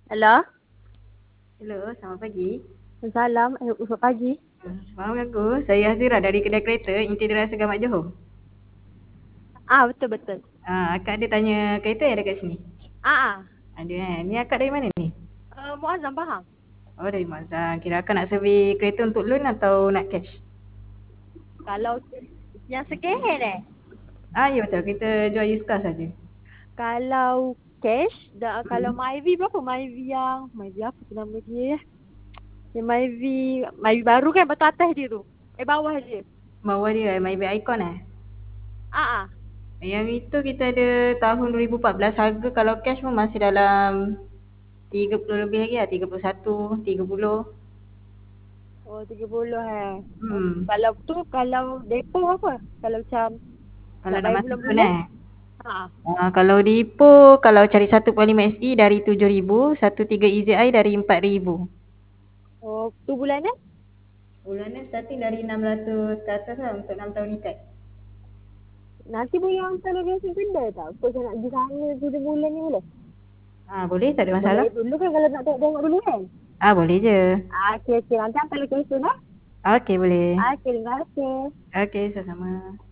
Halo, Hello, selamat pagi. salam. Selamat pagi. Semalam aku, saya Hazira dari kedai kereta Inti Raya Segamat Johor. Betul betul. Akak ada tanya kereta yang ada kat sini? Ah, Ada kan? Ni akak dari mana ni? Muazzam faham. Oh, dari Mazang. Kira akak nak survey kereta untuk loan atau nak cash? Kalau yang second hand Ya betul. Kita jual used car saja. Kalau cash, kalau Hmm. Myvi berapa? Myvi apa tu nama dia? Yang Myvi baru kan, betul atas dia tu. Bawah dia. Bawah dia, Maybach Icon eh? Ah, ah. Yang itu kita ada tahun 2014. Harga kalau cash pun masih dalam 30 lebih lagi lah. 31, 30. Oh, 30 Hmm. Kalau tu, kalau depo apa? Kalau macam Kalau nak nak bayar masuk loan bulan-bulan? eh? Ah. Kalau di Ipoh, kalau cari 1.5 SE dari 7,000, 1.3 EZI dari 4,000. Oh, tu bulan Bulannya starting dari 600 ke atas lah untuk 6 tahun ikat. Nanti boleh hantar lokasi kedai tak? Kau nak pergi sana 7 bulan ni boleh? Boleh, tak ada Boleh masalah. dulu kan kalau nak tengok dulu kan? Boleh je. Okey, okey. Nanti hantar location Okey, boleh. Okey, terima kasih. Okey, sama-sama.